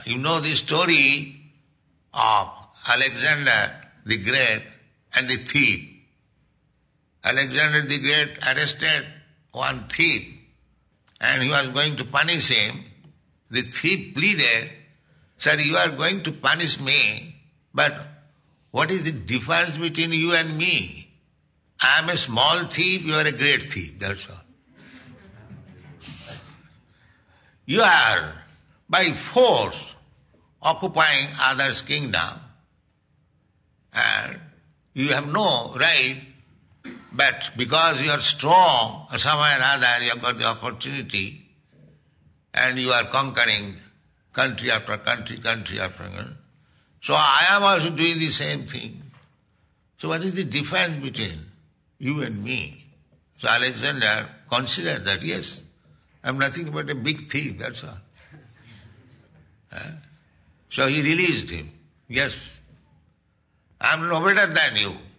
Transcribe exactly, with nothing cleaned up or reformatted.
you know the story of Alexander the Great and the thief. Alexander the Great arrested one thief and he was going to punish him. The thief pleaded, said, you are going to punish me, but what is the difference between you and me? I am a small thief, you are a great thief, that's all. You are by force occupying others' kingdom and you have no right, but because you are strong, somewhere or other you have got the opportunity and you are conquering country after country, country after country. So I am also doing the same thing. So what is the difference between you and me? So Alexander considered that, yes, I am nothing but a big thief, that's all. Huh? So he released him. Yes, I am no better than you.